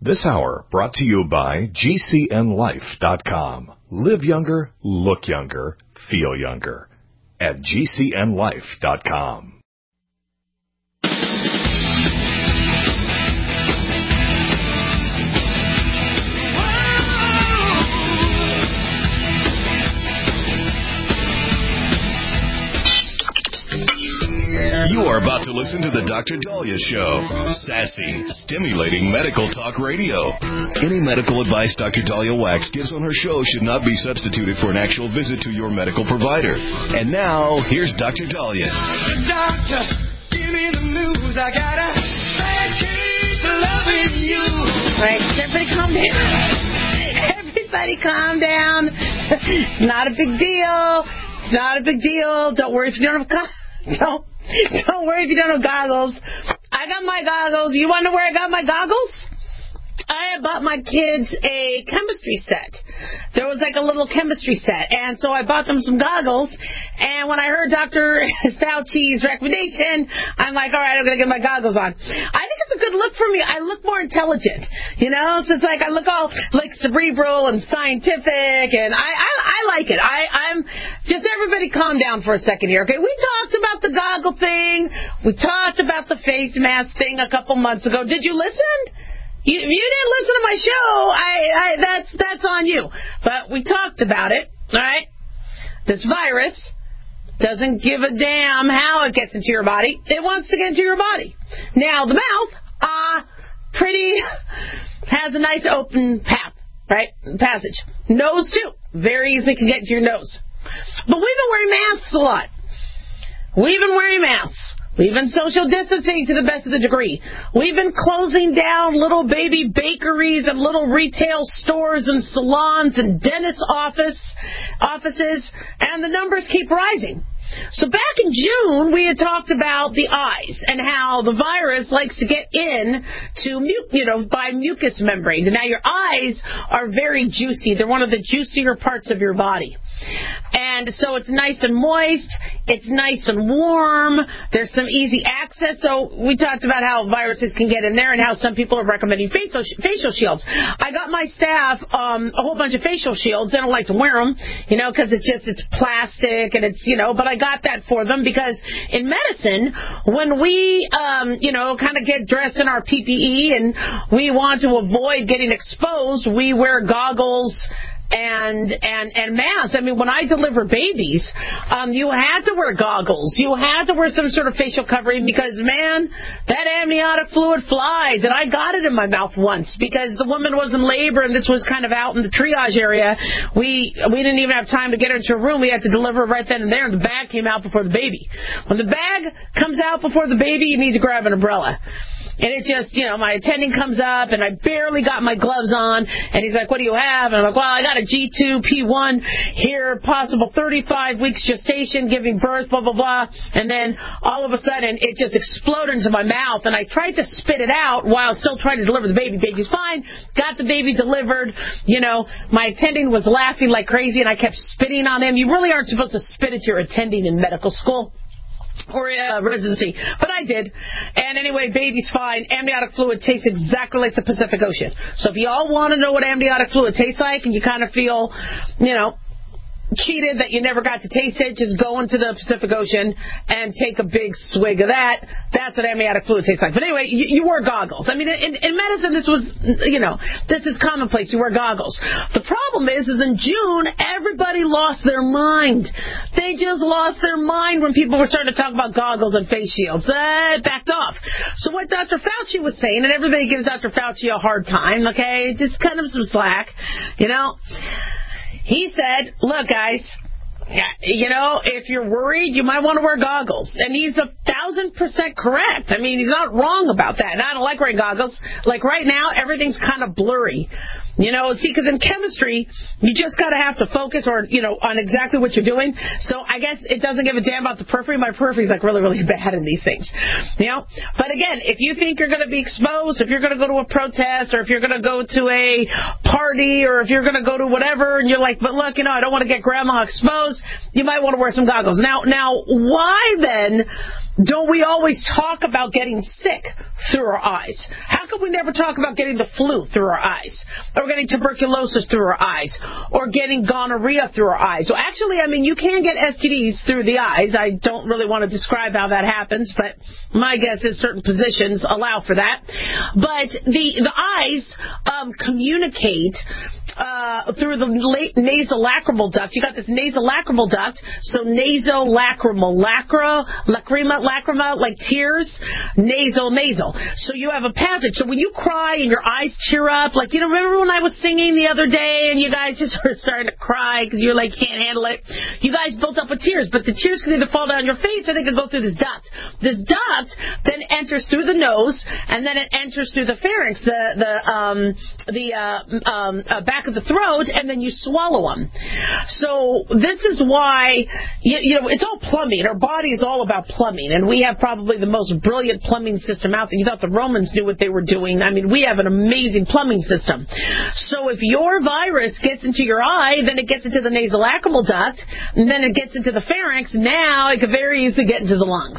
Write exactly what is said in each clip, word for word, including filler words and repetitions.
This hour brought to you by G C N life dot com. Live younger, look younger, feel younger at G C N life dot com. You are about to listen to the Doctor Daliah Show. Sassy, stimulating medical talk radio. Any medical advice Doctor Daliah Wax gives on her show should not be substituted for an actual visit to your medical provider. And now, here's Doctor Daliah. Doctor, give me the news. I got a bad case of loving you. All right, everybody calm down. Everybody calm down. It's not a big deal. It's not a big deal. Don't worry if you don't have a... Don't. Don't worry if you don't have goggles. I got my goggles. You want to know where I got my goggles? I bought my kids a chemistry set. There was like a little chemistry set. And so I bought them some goggles. And when I heard Doctor Fauci's recommendation, I'm like, all right, I'm going to get my goggles on. I think it's a good look for me. I look more intelligent, you know? So it's like I look all like cerebral and scientific. And I, I, I like it. I, I'm just everybody calm down for a second here. Okay, we talked about the goggle thing. We talked about the face mask thing a couple months ago. Did you listen? You, if you didn't listen to my show, I, I, that's that's on you. But we talked about it, all right? This virus doesn't give a damn how it gets into your body. It wants to get into your body. Now, the mouth, ah, uh, pretty, has a nice open path, right? Passage. Nose, too. Very easily can get into your nose. But we've been wearing masks a lot. We've been wearing masks. We've been social distancing to the best of the degree. We've been closing down little baby bakeries and little retail stores and salons and dentist office offices, and the numbers keep rising. So back in June, we had talked about the eyes and how the virus likes to get in to, you know, by mucous membranes. And now your eyes are very juicy. They're one of the juicier parts of your body. And so it's nice and moist. It's nice and warm. There's some easy access. So we talked about how viruses can get in there and how some people are recommending facial, facial shields. I got my staff um, a whole bunch of facial shields. They don't like to wear them, you know, because it's just, it's plastic and it's, you know, but I got that for them because in medicine, when we, um, you know, kind of get dressed in our P P E and we want to avoid getting exposed, we wear goggles and and and masks. I mean, when I deliver babies, um, you had to wear goggles. You had to wear some sort of facial covering because, man, that amniotic fluid flies. And I got it in my mouth once because the woman was in labor and this was kind of out in the triage area. We we didn't even have time to get her into a room. We had to deliver her right then and there, and the bag came out before the baby. When the bag comes out before the baby, you need to grab an umbrella. And it's just, you know, my attending comes up, and I barely got my gloves on, and he's like, what do you have? And I'm like, well, I got a G two P one here, possible thirty-five weeks gestation, giving birth, blah, blah, blah. And then all of a sudden, it just exploded into my mouth, and I tried to spit it out while still trying to deliver the baby. Baby's fine. Got the baby delivered. You know, my attending was laughing like crazy, and I kept spitting on him. You really aren't supposed to spit at your attending in medical school or uh, residency, but I did. And anyway, baby's fine. Amniotic fluid tastes exactly like the Pacific Ocean. So if you all want to know what amniotic fluid tastes like and you kind of feel, you know, cheated that you never got to taste it, just go into the Pacific Ocean and take a big swig of that. That's what amniotic fluid tastes like. But anyway, you, you wear goggles. I mean, in, in medicine, this was, you know, this is commonplace. You wear goggles. The problem is, is in June, everybody lost their mind. They just lost their mind when people were starting to talk about goggles and face shields. Uh, it backed off. So what Doctor Fauci was saying, and everybody gives Doctor Fauci a hard time, okay, just kind of some slack, you know. He said, look, guys, you know, if you're worried, you might want to wear goggles. And he's a thousand percent correct. I mean, he's not wrong about that. And I don't like wearing goggles. Like right now, everything's kind of blurry. You know, see, because in chemistry, you just got to have to focus or, you know, on exactly what you're doing. So I guess it doesn't give a damn about the periphery. My periphery is like really, really bad in these things. You know, but again, if you think you're going to be exposed, if you're going to go to a protest or if you're going to go to a party or if you're going to go to whatever and you're like, but look, you know, I don't want to get grandma exposed, you might want to wear some goggles. Now, now, why then don't we always talk about getting sick through our eyes? How come we never talk about getting the flu through our eyes? Or getting tuberculosis through our eyes? Or getting gonorrhea through our eyes? Well, actually, I mean, you can get S T Ds through the eyes. I don't really want to describe how that happens, but my guess is certain positions allow for that. But the, the eyes um, communicate uh, through the nasolacrimal duct. You got this nasolacrimal duct, so nasolacrimal, lacra, lacrima, lacrima, like tears, nasal, nasal. So you have a passage. So when you cry and your eyes tear up, like, you know, remember when I was singing the other day and you guys just were starting to cry because you're like, can't handle it? You guys built up with tears, but the tears can either fall down your face or they can go through this duct. This duct then enters through the nose and then it enters through the pharynx, the, the, um, the, uh, um, uh, back of the throat, and then you swallow them. So this is why, you, you know, it's all plumbing. Our body is all about plumbing, and we have probably the most brilliant plumbing system out there. You thought the Romans knew what they were doing. I mean, we have an amazing plumbing system. So if your virus gets into your eye, then it gets into the nasolacrimal duct, and then it gets into the pharynx. Now it could very easily get into the lungs.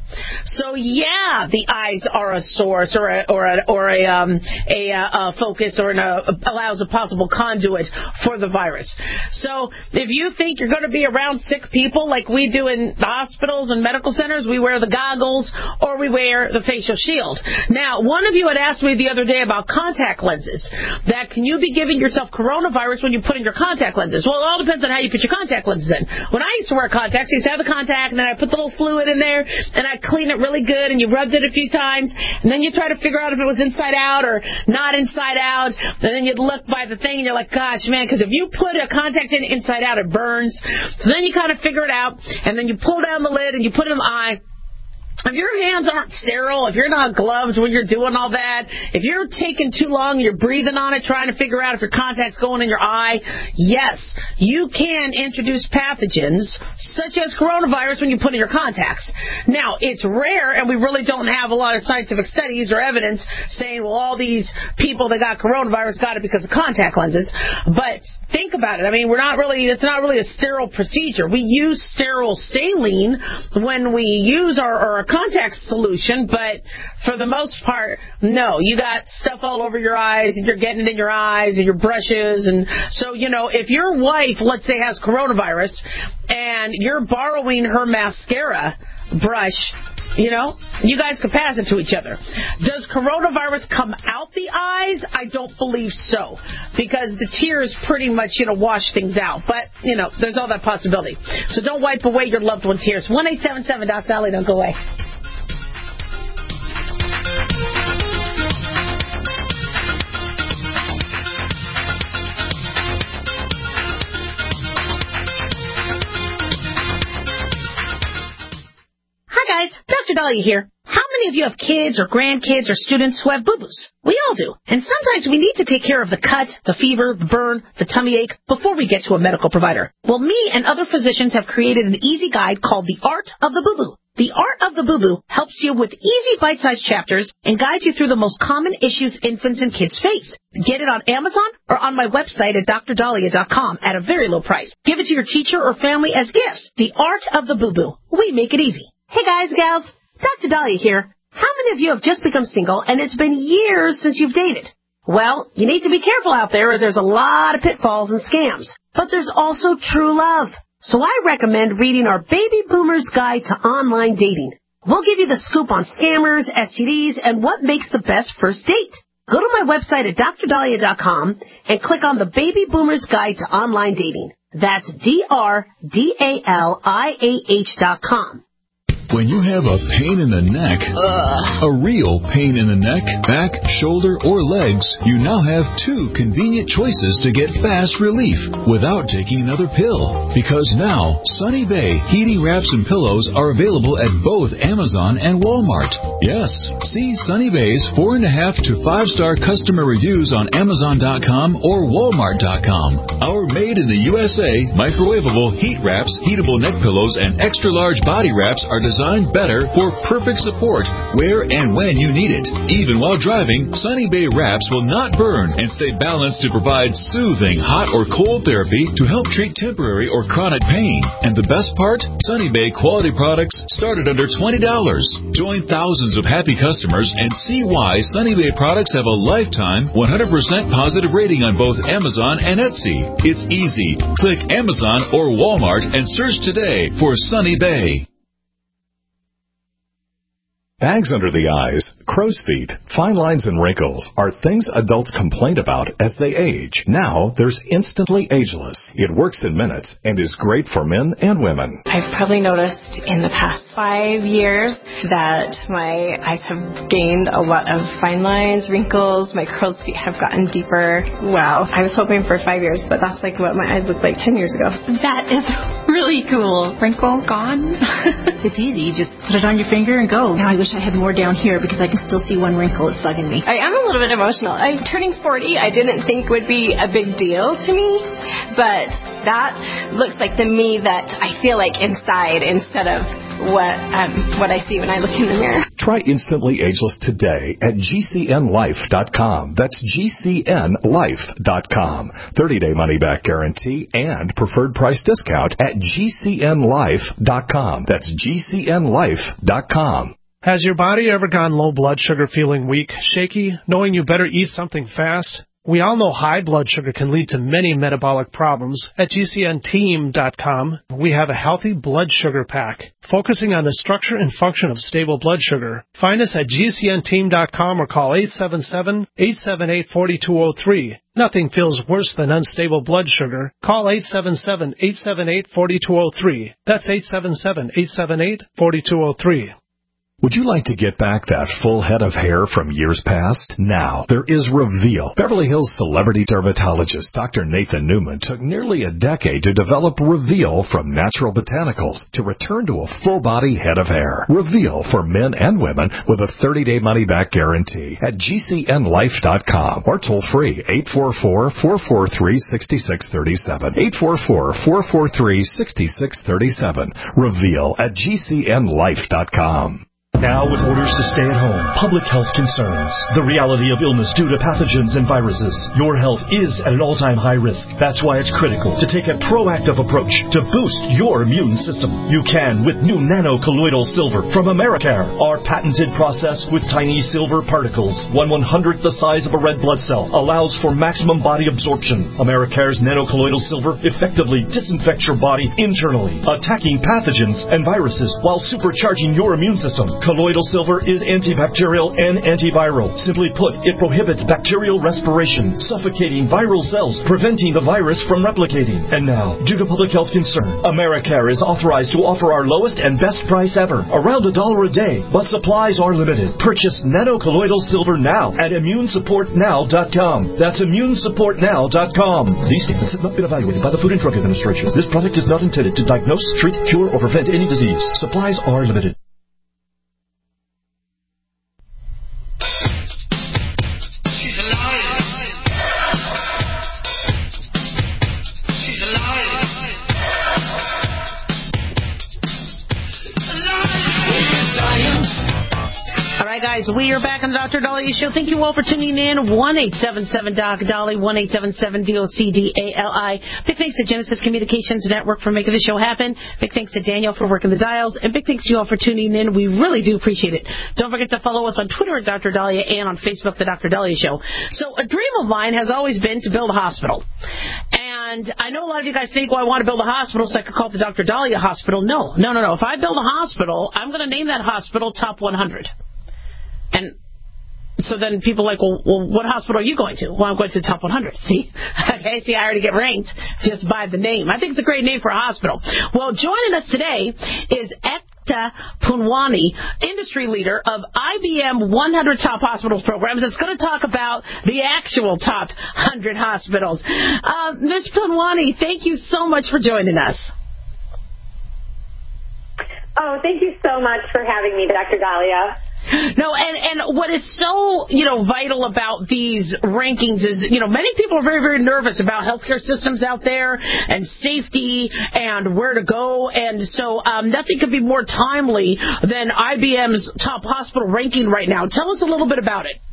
So yeah, the eyes are a source or a or a or a um, a, a focus or an, a, allows a possible conduit for the virus. So if you think you're going to be around sick people like we do in the hospitals and medical centers, we wear the goggles or we wear the facial shield. Now, one of you had asked me the other day about contact lenses. That can you be giving yourself coronavirus when you put in your contact lenses? Well, it all depends on how you put your contact lenses in. When I used to wear contacts, I used to have the contact and then I put the little fluid in there and I clean it really good and you rubbed it a few times and then you try to figure out if it was inside out or not inside out, and then you'd look by the thing and you're like, gosh, man, because if you put a contact in inside out, it burns. So then you kind of figure it out and then you pull down the lid and you put it in the eye. If your hands aren't sterile, if you're not gloved when you're doing all that, if you're taking too long and you're breathing on it, trying to figure out if your contact's going in your eye, yes, you can introduce pathogens such as coronavirus when you put in your contacts. Now, it's rare, and we really don't have a lot of scientific studies or evidence saying, well, all these people that got coronavirus got it because of contact lenses. But think about it. I mean, we're not really, it's not really a sterile procedure. We use sterile saline when we use our, our contact solution, but for the most part, no. You got stuff all over your eyes, and you're getting it in your eyes and your brushes, and so, you know, if your wife, let's say, has coronavirus, and you're borrowing her mascara brush, you know, you guys can pass it to each other. Does coronavirus come out the eyes? I don't believe so, because the tears pretty much, you know, wash things out. But, you know, there's all that possibility. So don't wipe away your loved one tears. one eight seven seven Doc Dolly, don't go away. Hi guys, Doctor Dahlia here. How many of you have kids or grandkids or students who have boo-boos? We all do. And sometimes we need to take care of the cut, the fever, the burn, the tummy ache before we get to a medical provider. Well, me and other physicians have created an easy guide called The Art of the Boo-Boo. The Art of the Boo-Boo helps you with easy bite-sized chapters and guides you through the most common issues infants and kids face. Get it on Amazon or on my website at dr dahlia dot com at a very low price. Give it to your teacher or family as gifts. The Art of the Boo-Boo. We make it easy. Hey guys, gals, Doctor Dahlia here. How many of you have just become single and it's been years since you've dated? Well, you need to be careful out there as there's a lot of pitfalls and scams. But there's also true love. So I recommend reading our Baby Boomer's Guide to Online Dating. We'll give you the scoop on scammers, S T Ds, and what makes the best first date. Go to my website at dr dahlia dot com and click on the Baby Boomer's Guide to Online Dating. That's D R D A L I A H dot com. When you have a pain in the neck, Ugh. a real pain in the neck, back, shoulder, or legs, you now have two convenient choices to get fast relief without taking another pill. Because now, Sunny Bay heating wraps and pillows are available at both Amazon and Walmart. Yes, see Sunny Bay's four and a half to five star customer reviews on Amazon dot com or Walmart dot com. Our made in the U S A microwavable heat wraps, heatable neck pillows, and extra large body wraps are designed designed better for perfect support where and when you need it. Even while driving, Sunny Bay wraps will not burn and stay balanced to provide soothing hot or cold therapy to help treat temporary or chronic pain. And the best part? Sunny Bay quality products start at under twenty dollars. Join thousands of happy customers and see why Sunny Bay products have a lifetime one hundred percent positive rating on both Amazon and Etsy. It's easy. Click Amazon or Walmart and search today for Sunny Bay. Bags under the eyes, crow's feet, fine lines, and wrinkles are things adults complain about as they age. Now, there's Instantly Ageless. It works in minutes and is great for men and women. I've probably noticed in the past five years that my eyes have gained a lot of fine lines, wrinkles, my crow's feet have gotten deeper. Wow. I was hoping for five years, but that's like what my eyes looked like ten years ago. That is really cool. Wrinkle gone. It's easy. You just put it on your finger and go. Now I wish I had more down here because I can still see one wrinkle. It's bugging me. I am a little bit emotional. I'm turning forty. I didn't think would be a big deal to me, but that looks like the me that I feel like inside instead of what um, what I see when I look in the mirror. Try Instantly Ageless today at G C N life dot com. That's G C N life dot com. thirty-day money-back guarantee and preferred price discount at G C N life dot com. That's G C N life dot com. Has your body ever gone low blood sugar, feeling weak, shaky, knowing you better eat something fast? We all know high blood sugar can lead to many metabolic problems. At G C N team dot com, we have a healthy blood sugar pack, focusing on the structure and function of stable blood sugar. Find us at G C N team dot com or call eight seven seven, eight seven eight, four two zero three. Nothing feels worse than unstable blood sugar. Call eight seven seven, eight seven eight, four two zero three. That's eight seven seven, eight seven eight, four two zero three. Would you like to get back that full head of hair from years past? Now, there is Reveal. Beverly Hills celebrity dermatologist Doctor Nathan Newman took nearly a decade to develop Reveal from natural botanicals to return to a full-body head of hair. Reveal for men and women with a thirty-day money-back guarantee at G C N life dot com or toll-free eight four four, four four three, six six three seven. eight four four, four four three, six six three seven. Reveal at G C N life dot com. Now, with orders to stay at home, public health concerns, the reality of illness due to pathogens and viruses, your health is at an all-time high risk. That's why it's critical to take a proactive approach to boost your immune system. You can with new nano-colloidal silver from Americare, our patented process with tiny silver particles, one one-hundredth the size of a red blood cell, allows for maximum body absorption. Americare's nano-colloidal silver effectively disinfects your body internally, attacking pathogens and viruses while supercharging your immune system. Colloidal silver is antibacterial and antiviral. Simply put, it prohibits bacterial respiration, suffocating viral cells, preventing the virus from replicating. And now, due to public health concern, Americare is authorized to offer our lowest and best price ever, around a dollar a day, but supplies are limited. Purchase nano-colloidal silver now at immune support now dot com. That's immune support now dot com. These statements have not been evaluated by the Food and Drug Administration. This product is not intended to diagnose, treat, cure, or prevent any disease. Supplies are limited. Guys, we are back on the Doctor Dahlia Show. Thank you all for tuning in. one eight seven seven doc Dolly, one eight seven seven D O C D A L I. Big thanks to Genesis Communications Network for making the show happen. Big thanks to Daniel for working the dials. And big thanks to you all for tuning in. We really do appreciate it. Don't forget to follow us on Twitter at Doctor Dahlia and on Facebook, The Doctor Dahlia Show. So a dream of mine has always been to build a hospital. And I know a lot of you guys think, well, I want to build a hospital so I could call it the Doctor Dahlia Hospital. No, no, no, no. If I build a hospital, I'm going to name that hospital Top one hundred. And so then people are like, well, well, what hospital are you going to? Well, I'm going to the Top one hundred. See? Okay, see, I already get ranked just by the name. I think it's a great name for a hospital. Well, joining us today is Ekta Poonwani, industry leader of I B M one hundred Top Hospitals programs. It's going to talk about the actual Top one hundred hospitals. Uh, Miz Poonwani, thank you so much for joining us. Oh, thank you so much for having me, Doctor Dahlia. No, and, and what is so, you know, vital about these rankings is, you know, many people are very, very nervous about healthcare systems out there and safety and where to go. And so um, nothing could be more timely than I B M's top hospital ranking right now. Tell us a little bit about it.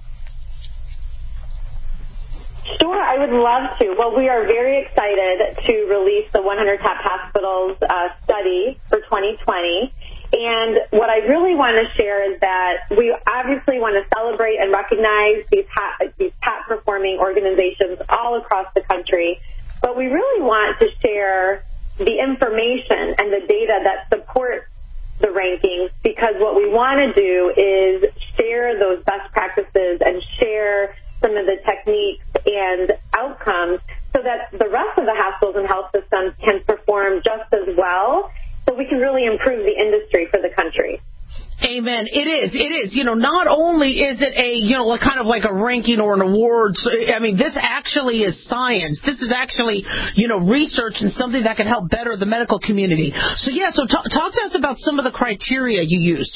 Sure, I would love to. Well, we are very excited to release the one hundred Top Hospitals uh, study for twenty twenty. And what I really want to share is that we obviously want to celebrate and recognize these top, these top-performing organizations all across the country. But we really want to share the information and the data that support the rankings, because what we want to do is share those best practices and share some of the techniques and outcomes so that the rest of the hospitals and health systems can perform just as well, so we can really improve the industry for the country. Amen. It is. It is. You know, not only is it a, you know, kind of like a ranking or an award. I mean, this actually is science. This is actually, you know, research and something that can help better the medical community. So, yeah, so talk, talk to us about some of the criteria you used.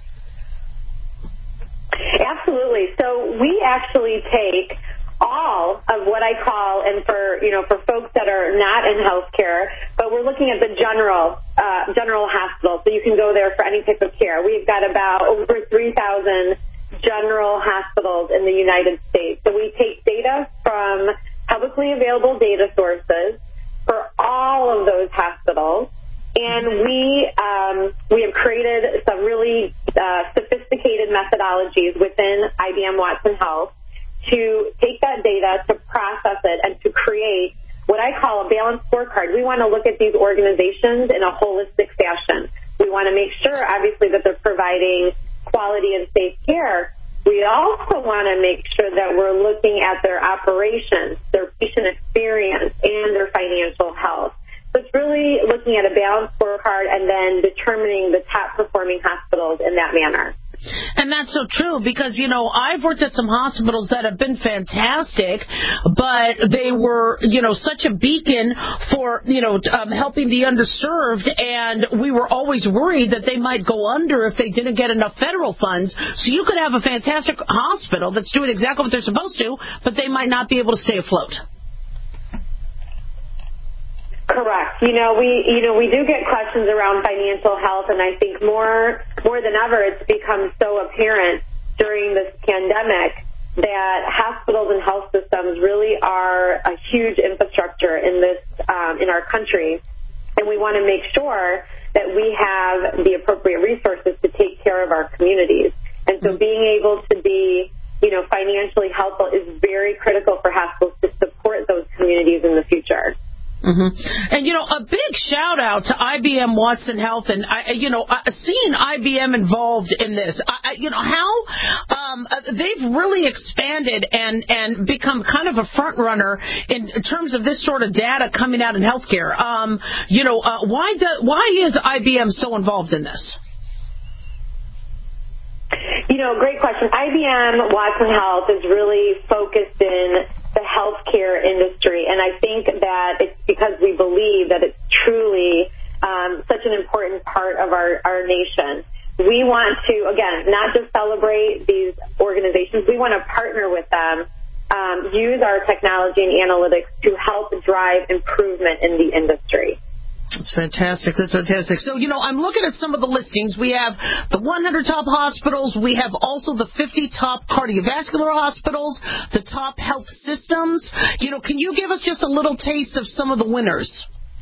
Absolutely. So we actually take all of what I call, and for, you know, for folks that are not in healthcare, but we're looking at the general uh, general hospital, so you can go there for any type of care. We've got about over three thousand general hospitals in the United States. So we take data from publicly available data sources for all of those hospitals, and we um, we have created some really uh, sophisticated methodologies within I B M Watson Health to take that data, to process it, and to create what I call a balanced scorecard. We want to look at these organizations in a holistic fashion. We want to make sure, obviously, that they're providing quality and safe care. We also want to make sure that we're looking at their operations, their patient experience, and their financial health. So it's really looking at a balanced scorecard and then determining the top-performing hospitals in that manner. And that's so true because, you know, I've worked at some hospitals that have been fantastic, but they were, you know, such a beacon for, you know, um, helping the underserved, and we were always worried that they might go under if they didn't get enough federal funds. So you could have a fantastic hospital that's doing exactly what they're supposed to, but they might not be able to stay afloat. Correct. You know, we you know we do get questions around financial health, and I think more more than ever, it's become so apparent during this pandemic that hospitals and health systems really are a huge infrastructure in this um, in our country, and we want to make sure that we have the appropriate resources to take care of our communities. And so, being able to be, you know, financially helpful is very critical for hospitals to support those communities in the future. Mm-hmm. And, you know, a big shout out to I B M Watson Health, and, I, you know, seeing I B M involved in this, I, you know, how um, they've really expanded and, and become kind of a front runner in terms of this sort of data coming out in healthcare. Um, you know, uh, why do, why is I B M so involved in this? You know, great question. I B M Watson Health is really focused in the healthcare industry, and I think that it's because we believe that it's truly um, such an important part of our, our nation. We want to, again, not just celebrate these organizations, we want to partner with them, um, use our technology and analytics to help drive improvement in the industry. That's fantastic. That's fantastic. So, you know, I'm looking at some of the listings. We have the one hundred top hospitals. We have also the fifty top cardiovascular hospitals, the top health systems. You know, can you give us just a little taste of some of the winners?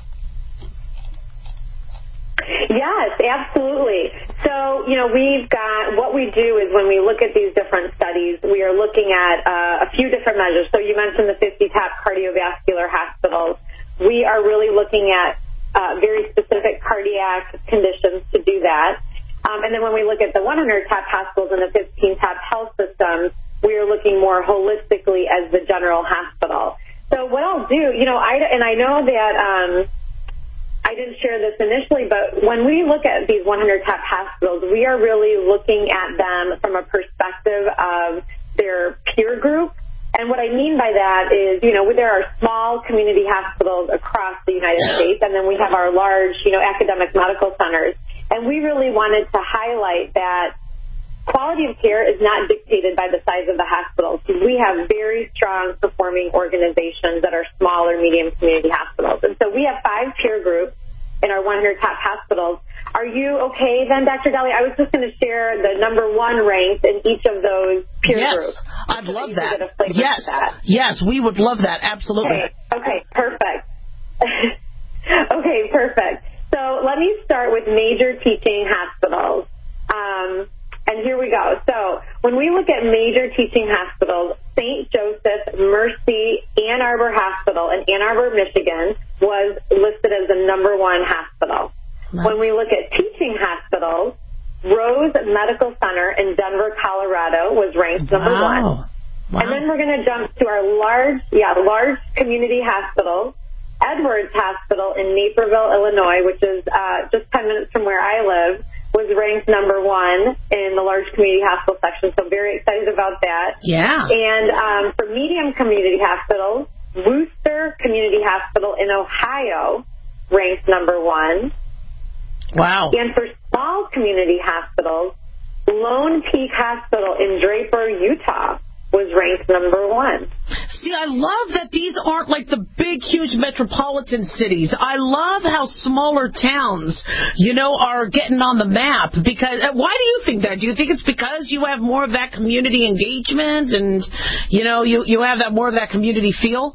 Yes, absolutely. So, you know, we've got, what we do is when we look at these different studies, we are looking at uh, a few different measures. So you mentioned the fifty top cardiovascular hospitals. We are really looking at Uh, very specific cardiac conditions to do that. Um, and then when we look at the one hundred top hospitals and the fifteen top health systems, we are looking more holistically as the general hospital. So what I'll do, you know, I, and I know that um, I didn't share this initially, but when we look at these one hundred top hospitals, we are really looking at them from a perspective of their peer group. And what I mean by that is, you know, there are small community hospitals across the United States, and then we have our large, you know, academic medical centers. And we really wanted to highlight that quality of care is not dictated by the size of the hospitals. We have very strong performing organizations that are small or medium community hospitals. And so we have five peer groups in our one hundred top hospitals. Are you okay then, Doctor Dahlia? I was just going to share the number one ranks in each of those peer yes, groups. Yes, I'd love so that. Yes, that. yes, we would love that. Absolutely. Okay, okay perfect. Okay, perfect. So let me start with major teaching hospitals. Um, and here we go. So when we look at major teaching hospitals, Saint Joseph, Mercy, Ann Arbor Hospital in Ann Arbor, Michigan was listed as the number one hospital. Nice. When we look at teaching hospitals, Rose Medical Center in Denver, Colorado was ranked number wow. one. Wow. And then we're going to jump to our large, yeah, large community hospitals. Edwards Hospital in Naperville, Illinois, which is uh, just ten minutes from where I live, was ranked number one in the large community hospital section. So very excited about that. Yeah. And um, for medium community hospitals, Wooster Community Hospital in Ohio ranked number one. Wow. And for small community hospitals, Lone Peak Hospital in Draper, Utah was ranked number one. See, I love that these aren't like the big, huge metropolitan cities. I love how smaller towns, you know, are getting on the map. Because why do you think that? Do you think it's because you have more of that community engagement and, you know, you, you have that more of that community feel?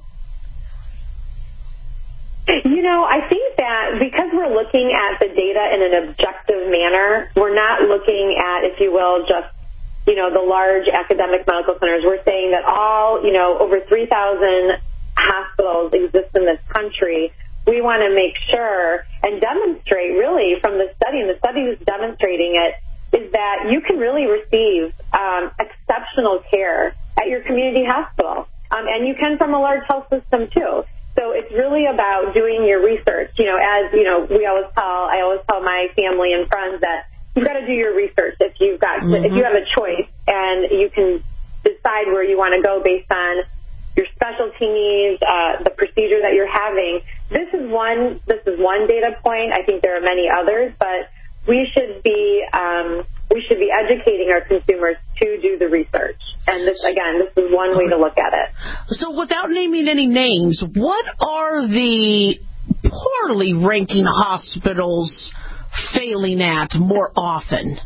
You know, I think that because we're looking at the data in an objective manner, we're not looking at, if you will, just you know, the large academic medical centers. We're saying that all, you know, over three thousand hospitals exist in this country. We want to make sure and demonstrate, really, from the study, and the study is demonstrating it, is that you can really receive um, exceptional care at your community hospital. Um, and you can from a large health system, too. So it's really about doing your research. You know, as, you know, we always tell, I always tell my family and friends that you've got to do your research if you've got to, mm-hmm. if you have a choice and you can decide where you want to go based on your specialty needs, uh, the procedure that you're having. This is one. This is one data point. I think there are many others, but we should be um, we should be educating our consumers to do the research. And this, again, this is one way to look at it. So, without naming any names, what are the poorly ranking hospitals failing at more often?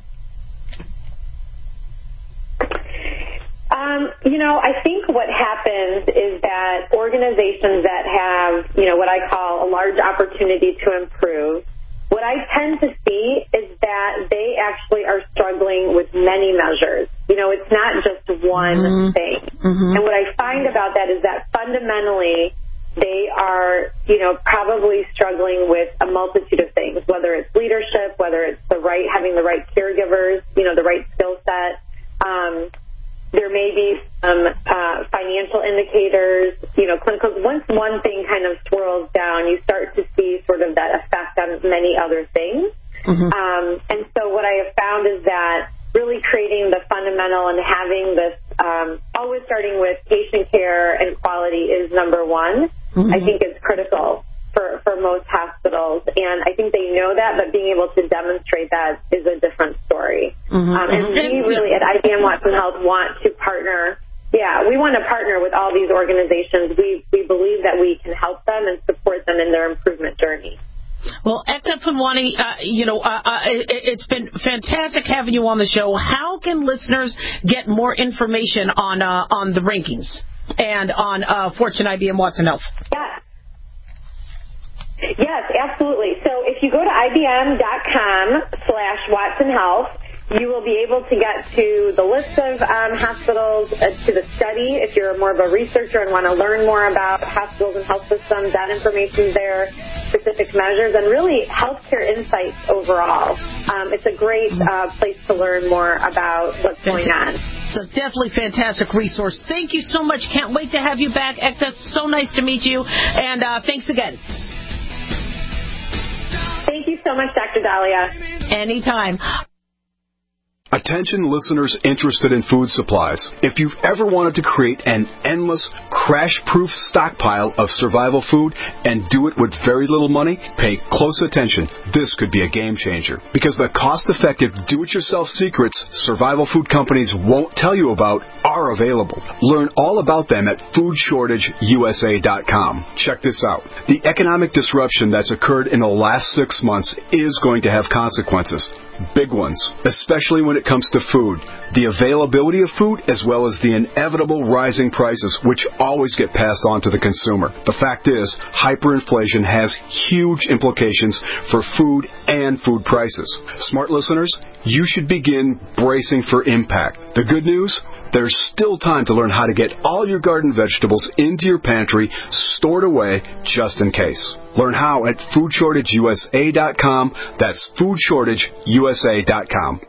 Um, you know, I think what happens is that organizations that have, you know, what I call a large opportunity to improve, what I tend to see is that they actually are struggling with many measures. You know, it's not just one mm-hmm. thing. Mm-hmm. And what I find about that is that fundamentally they are, you know, probably struggling with a multitude of things, whether it's leadership, whether it's the right, having the right caregivers, you know, the right skill set. Um, there may be some uh, financial indicators, you know, clinical. Once one thing kind of swirls down, you start to see sort of that effect on many other things. Mm-hmm. Um, and so what I have found is that really creating the fundamental and having this, um, always starting with patient care and quality is number one. Mm-hmm. I think is critical for, for most hospitals. And I think they know that, but being able to demonstrate that is a different story. Mm-hmm. Um, and we really at I B M Watson Health want to partner. Yeah, we want to partner with all these organizations. We, we believe that we can help them and support them in their improvement journey. Well, Ekta Punwani, uh, you know, uh, uh, it, it's been fantastic having you on the show. How can listeners get more information on uh, on the rankings and on uh, Fortune I B M Watson Health? Yes. Yes, absolutely. So if you go to ibm.com slash Watson Health, you will be able to get to the list of um, hospitals, uh, to the study. If you're more of a researcher and want to learn more about hospitals and health systems, that information is there, specific measures, and really healthcare insights overall. Um, it's a great uh, place to learn more about what's going on. It's a definitely fantastic resource. Thank you so much. Can't wait to have you back, Ekta. So nice to meet you, and uh, thanks again. Thank you so much, Doctor Dahlia. Anytime. Attention listeners interested in food supplies. If you've ever wanted to create an endless, crash-proof stockpile of survival food and do it with very little money, pay close attention. This could be a game changer. Because the cost-effective do-it-yourself secrets survival food companies won't tell you about are available. Learn all about them at food shortage U S A dot com. Check this out. The economic disruption that's occurred in the last six months is going to have consequences. Big ones, especially when it comes to food. The availability of food as well as the inevitable rising prices, which always get passed on to the consumer. The fact is, hyperinflation has huge implications for food and food prices. Smart listeners, you should begin bracing for impact. The good news? There's still time to learn how to get all your garden vegetables into your pantry, stored away, just in case. Learn how at food shortage U S A dot com. That's food shortage U S A dot com.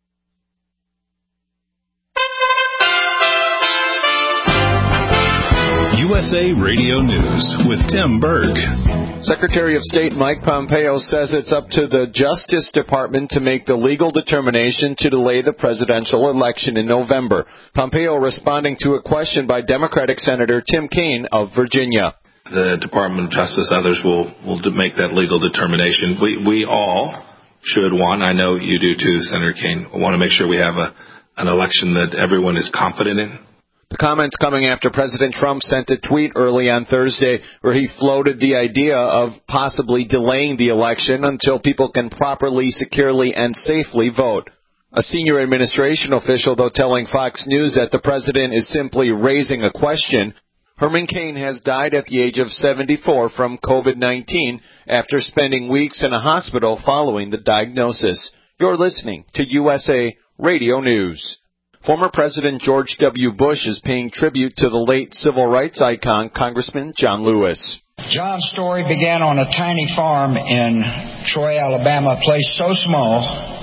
U S A Radio News with Tim Berg. Secretary of State Mike Pompeo says it's up to the Justice Department to make the legal determination to delay the presidential election in November. Pompeo responding to a question by Democratic Senator Tim Kaine of Virginia. The Department of Justice, others will, will make that legal determination. We, we all should want, I know you do too, Senator Kaine, want to make sure we have a, an election that everyone is confident in. The comments coming after President Trump sent a tweet early on Thursday where he floated the idea of possibly delaying the election until people can properly, securely, and safely vote. A senior administration official, though, telling Fox News that the president is simply raising a question. Herman Cain has died at the age of seventy-four from COVID nineteen after spending weeks in a hospital following the diagnosis. You're listening to U S A Radio News. Former President George W. Bush is paying tribute to the late civil rights icon, Congressman John Lewis. John's story began on a tiny farm in Troy, Alabama, a place so small,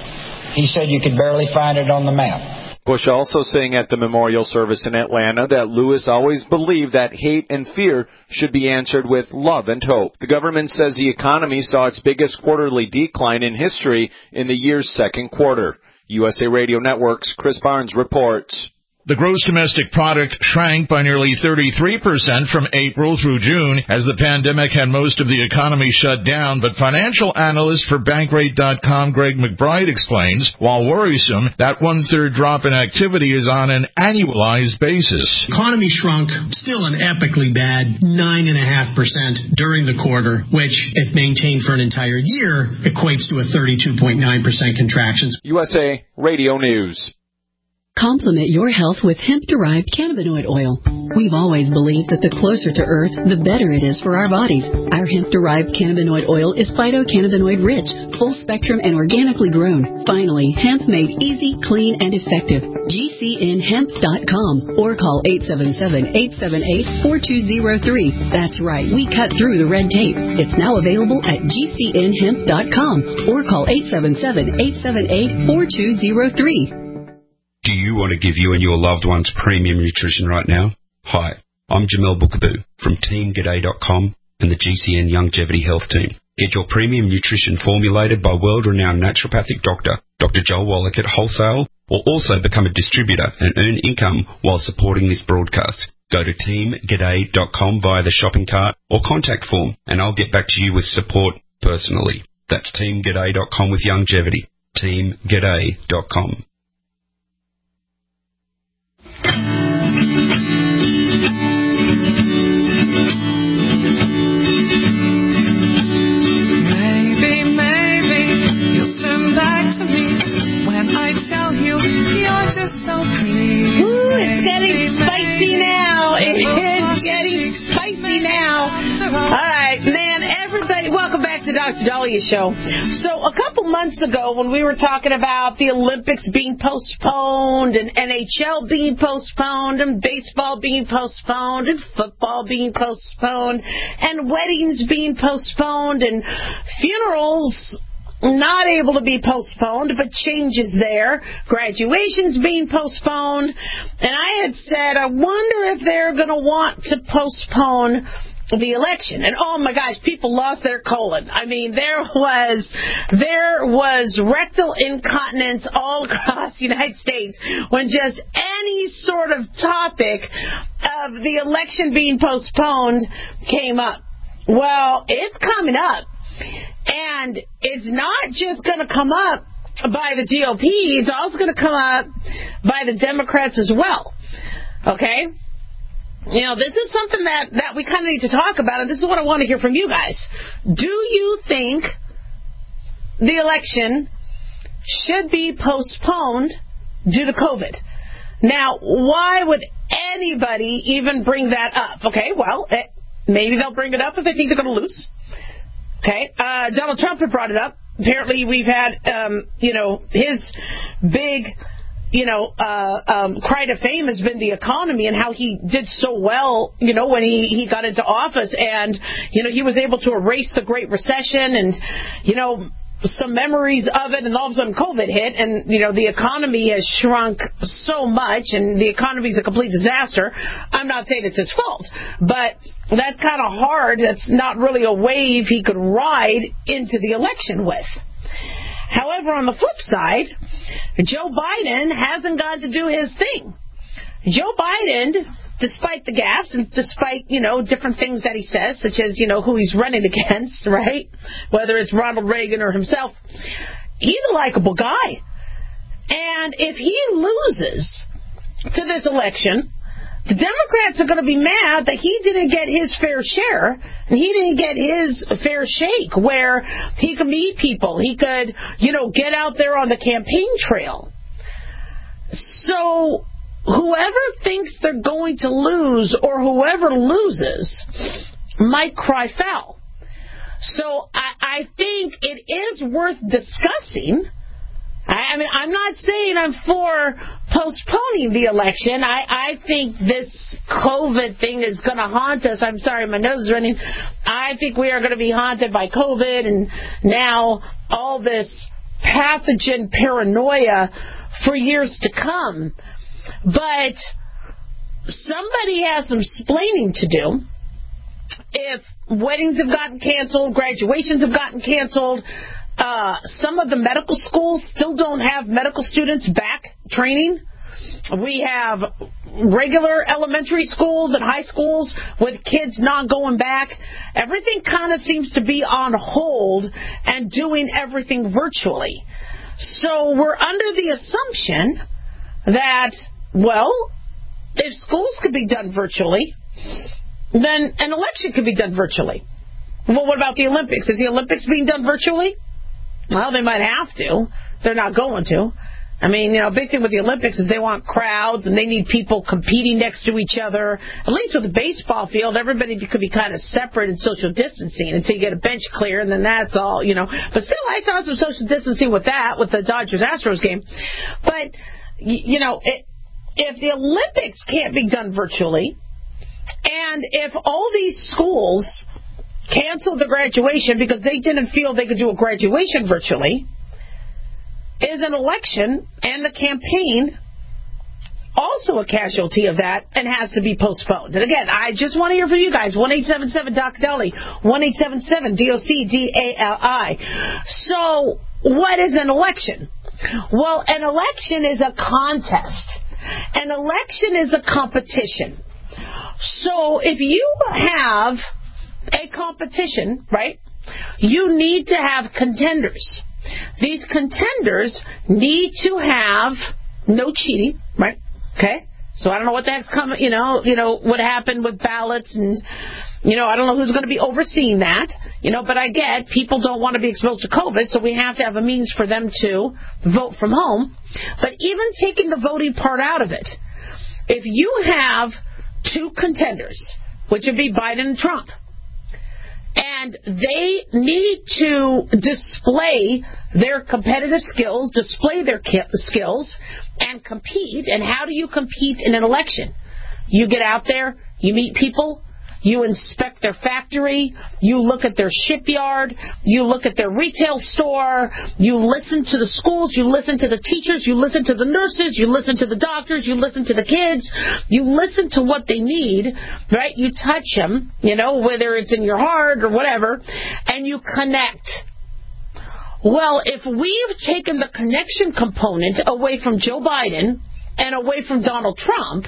he said you could barely find it on the map. Bush also saying at the memorial service in Atlanta that Lewis always believed that hate and fear should be answered with love and hope. The government says the economy saw its biggest quarterly decline in history in the year's second quarter. U S A Radio Network's Chris Barnes reports. The gross domestic product shrank by nearly thirty-three percent from April through June as the pandemic had most of the economy shut down, but financial analyst for Bankrate dot com Greg McBride explains, while worrisome, that one-third drop in activity is on an annualized basis. Economy shrunk still an epically bad nine point five percent during the quarter, which, if maintained for an entire year, equates to a thirty-two point nine percent contraction. U S A Radio News. Complement your health with hemp-derived cannabinoid oil. We've always believed that the closer to Earth, the better it is for our bodies. Our hemp-derived cannabinoid oil is phytocannabinoid-rich, full-spectrum, and organically grown. Finally, hemp made easy, clean, and effective. G C N hemp dot com or call eight seven seven, eight seven eight, four two zero three. That's right, we cut through the red tape. It's now available at G C N hemp dot com or call eight seven seven, eight seven eight, four two zero three. Do you want to give you and your loved ones premium nutrition right now? Hi, I'm Jamel Bookaboo from Team G'day dot com and the G C N Longevity Health Team. Get your premium nutrition formulated by world-renowned naturopathic doctor, Doctor Joel Wallach at Wholesale, or also become a distributor and earn income while supporting this broadcast. Go to Team G'day dot com via the shopping cart or contact form, and I'll get back to you with support personally. That's Team G'day dot com with longevity. Team G'day dot com. Maybe, maybe you'll turn back to me when I tell you you're just so pretty. Ooh, it's getting spicy now. It is getting spicy now. All right, man, everybody, welcome back to Doctor Dahlia Show. So a couple months ago when we were talking about the Olympics being postponed and N H L being postponed and baseball being postponed and football being postponed and weddings being postponed and funerals not able to be postponed, but changes there. Graduation's being postponed. And I had said, I wonder if they're going to want to postpone the election. And oh my gosh, people lost their colon. I mean, there was there was rectal incontinence all across the United States when just any sort of topic of the election being postponed came up. Well, it's coming up. And it's not just going to come up by the G O P, it's also going to come up by the Democrats as well. Okay? You know, this is something that, that we kind of need to talk about, and this is what I want to hear from you guys. Do you think the election should be postponed due to COVID? Now, why would anybody even bring that up? Okay, well, it, maybe they'll bring it up if they think they're going to lose. Okay, uh, Donald Trump had brought it up. Apparently we've had, um, you know, his big... you know, uh, um, cry to fame has been the economy and how he did so well, you know, when he, he got into office. And, you know, he was able to erase the Great Recession and, you know, some memories of it. And all of a sudden COVID hit and, you know, the economy has shrunk so much and the economy is a complete disaster. I'm not saying it's his fault, but that's kind of hard. That's not really a wave he could ride into the election with. However, on the flip side, Joe Biden hasn't got to do his thing. Joe Biden, despite the gaffes and despite, you know, different things that he says, such as, you know, who he's running against, right? Whether it's Ronald Reagan or himself, he's a likable guy. And if he loses to this election, the Democrats are going to be mad that he didn't get his fair share and he didn't get his fair shake where he could meet people. He could, you know, get out there on the campaign trail. So whoever thinks they're going to lose or whoever loses might cry foul. So I, I think it is worth discussing. I mean, I'm not saying I'm for postponing the election. I, I think this COVID thing is going to haunt us. I'm sorry, my nose is running. I think we are going to be haunted by COVID and now all this pathogen paranoia for years to come. But somebody has some splaining to do. If weddings have gotten canceled, graduations have gotten canceled, Uh, some of the medical schools still don't have medical students back training. We have regular elementary schools and high schools with kids not going back. Everything kind of seems to be on hold and doing everything virtually. So we're under the assumption that, well, if schools could be done virtually, then an election could be done virtually. Well, what about the Olympics? Is the Olympics being done virtually? Well, they might have to. They're not going to. I mean, you know, a big thing with the Olympics is they want crowds and they need people competing next to each other. At least with the baseball field, everybody could be kind of separate and social distancing until you get a bench clear, and then that's all, you know. But still, I saw some social distancing with that, with the Dodgers-Astros game. But, you know, it, if the Olympics can't be done virtually, and if all these schools canceled the graduation because they didn't feel they could do a graduation virtually, is an election and the campaign also a casualty of that and has to be postponed? And again, I just want to hear from you guys. one eight seven seven D O C D A L I, one eight seven seven D O C D A L I. So what is an election? Well, an election is a contest. An election is a competition. So if you have a competition, right, you need to have contenders. These contenders need to have no cheating, right? Okay? So I don't know what the heck's coming, you know, you know, what happened with ballots and, you know, I don't know who's going to be overseeing that, you know, but I get people don't want to be exposed to COVID, so we have to have a means for them to vote from home. But even taking the voting part out of it, if you have two contenders, which would be Biden and Trump, and they need to display their competitive skills, display their skills, and compete. And how do you compete in an election? You get out there, you meet people, You inspect their factory. You look at their shipyard. You look at their retail store. You listen to the schools. You listen to the teachers. You listen to the nurses. You listen to the doctors. You listen to the kids. You listen to what they need, right? You touch them, you know, whether it's in your heart or whatever, and you connect. Well, if we've taken the connection component away from Joe Biden and away from Donald Trump,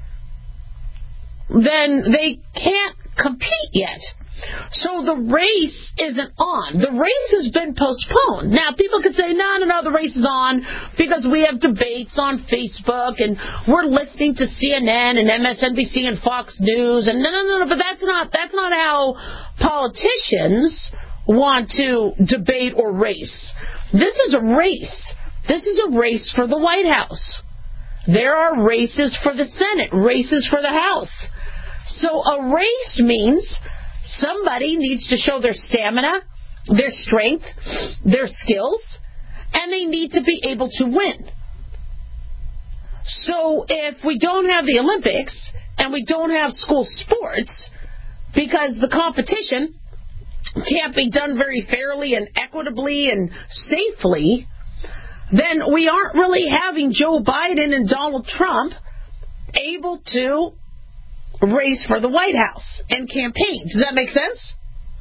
then they can't compete yet. So the race isn't on. The race has been postponed. Now, people could say, no, no, no, the race is on because we have debates on Facebook and we're listening to C N N and M S N B C and Fox News. And no, no, no, no, but that's not, that's not how politicians want to debate or race. This is a race. This is a race for the White House. There are races for the Senate, races for the House. So a race means somebody needs to show their stamina, their strength, their skills, and they need to be able to win. So if we don't have the Olympics and we don't have school sports because the competition can't be done very fairly and equitably and safely, then we aren't really having Joe Biden and Donald Trump able to race for the White House and campaign. Does that make sense?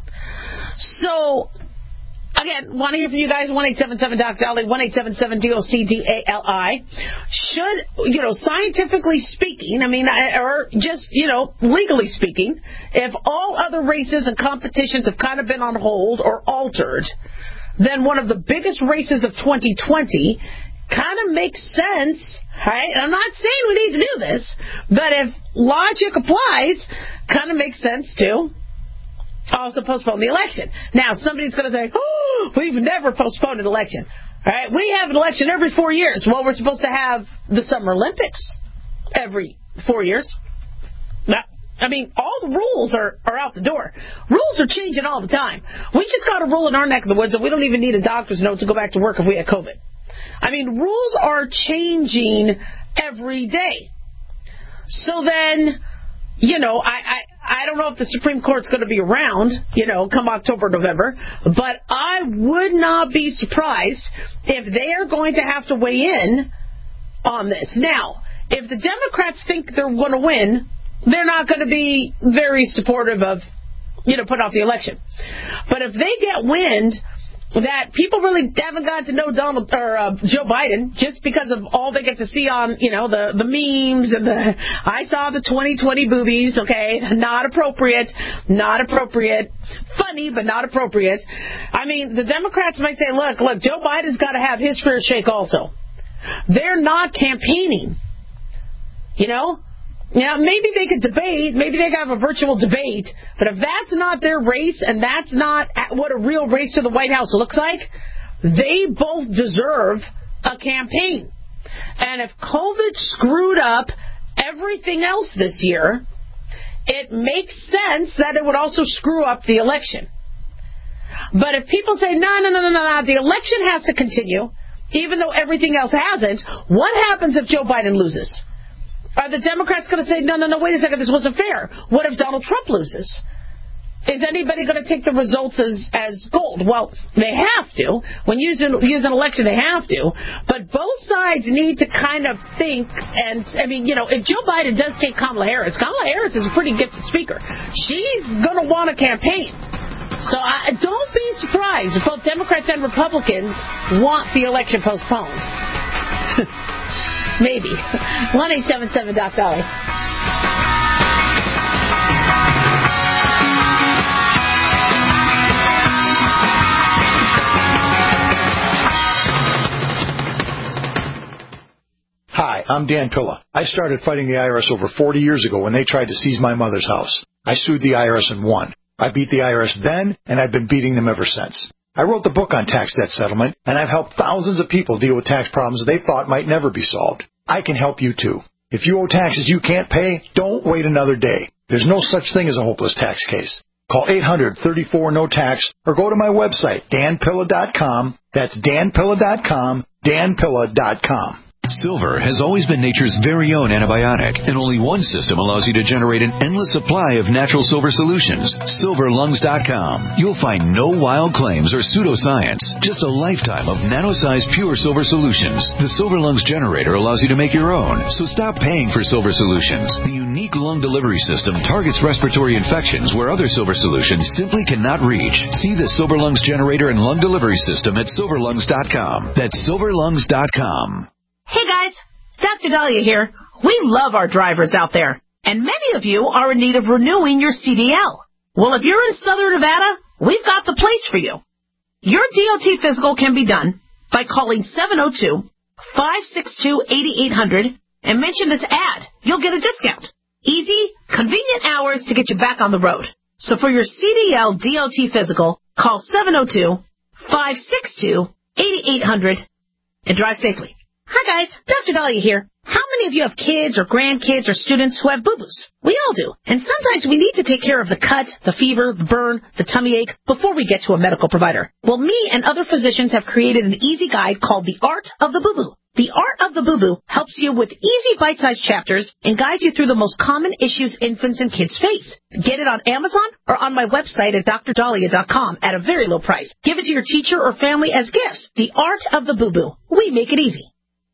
So, again, want to hear from you guys, one eight seven seven D O C D A L I, one eight seven seven D O C D A L I. Should, you know, scientifically speaking, I mean, or just, you know, legally speaking, if all other races and competitions have kind of been on hold or altered, then one of the biggest races of twenty twenty kind of makes sense, right? And I'm not saying we need to do this, but if logic applies, kind of makes sense to also postpone the election. Now, somebody's going to say, oh, we've never postponed an election. All right, we have an election every four years. Well, we're supposed to have the Summer Olympics every four years. Now, I mean, all the rules are, are out the door. Rules are changing all the time. We just got a rule in our neck of the woods that we don't even need a doctor's note to go back to work if we had COVID. I mean, rules are changing every day. So then, you know, I, I, I don't know if the Supreme Court's going to be around, you know, come October, November, but I would not be surprised if they are going to have to weigh in on this. Now, if the Democrats think they're going to win, they're not going to be very supportive of, you know, put off the election. But if they get wind that people really haven't got to know Donald or uh, Joe Biden just because of all they get to see on, you know, the, the memes and the I saw the twenty twenty boobies, okay, not appropriate, not appropriate, funny but not appropriate. I mean, the Democrats might say, look, look, Joe Biden's got to have his fair shake also. They're not campaigning, you know. Now, maybe they could debate, maybe they could have a virtual debate, but if that's not their race and that's not what a real race to the White House looks like, they both deserve a campaign. And if COVID screwed up everything else this year, it makes sense that it would also screw up the election. But if people say, no, no, no, no, no, the election has to continue, even though everything else hasn't, what happens if Joe Biden loses? Are the Democrats going to say, no, no, no, wait a second, this wasn't fair? What if Donald Trump loses? Is anybody going to take the results as, as gold? Well, they have to. When you use an, use an election, they have to. But both sides need to kind of think, and, I mean, you know, if Joe Biden does take Kamala Harris, Kamala Harris is a pretty gifted speaker. She's going to want a campaign. So I, don't be surprised if both Democrats and Republicans want the election postponed. Maybe. one eight seven seven D O C D A L I. Hi, I'm Dan Pilla. I started fighting the I R S over forty years ago when they tried to seize my mother's house. I sued the I R S and won. I beat the I R S then, and I've been beating them ever since. I wrote the book on tax debt settlement, and I've helped thousands of people deal with tax problems they thought might never be solved. I can help you too. If you owe taxes you can't pay, don't wait another day. There's no such thing as a hopeless tax case. Call eight hundred, thirty-four, no tax or go to my website, dan pilla dot com. That's dan pilla dot com, dan pilla dot com. Silver has always been nature's very own antibiotic, and only one system allows you to generate an endless supply of natural silver solutions. silver lungs dot com. You'll find no wild claims or pseudoscience, just a lifetime of nano-sized pure silver solutions. The Silver Lungs generator allows you to make your own, so stop paying for silver solutions. The unique lung delivery system targets respiratory infections where other silver solutions simply cannot reach. See the Silver Lungs generator and lung delivery system at silver lungs dot com. That's silver lungs dot com. Hey guys, Doctor Dahlia here. We love our drivers out there, and many of you are in need of renewing your C D L. Well, if you're in Southern Nevada, we've got the place for you. Your D O T physical can be done by calling seven oh two, five six two, eight eight hundred and mention this ad. You'll get a discount. Easy, convenient hours to get you back on the road. So for your C D L D O T physical, call seven oh two, five six two, eight eight hundred and drive safely. Hi guys, Doctor Dahlia here. How many of you have kids or grandkids or students who have boo-boos? We all do. And sometimes we need to take care of the cut, the fever, the burn, the tummy ache before we get to a medical provider. Well, me and other physicians have created an easy guide called The Art of the Boo-Boo. The Art of the Boo-Boo helps you with easy bite-sized chapters and guides you through the most common issues infants and kids face. Get it on Amazon or on my website at dr dahlia dot com at a very low price. Give it to your teacher or family as gifts. The Art of the Boo-Boo. We make it easy.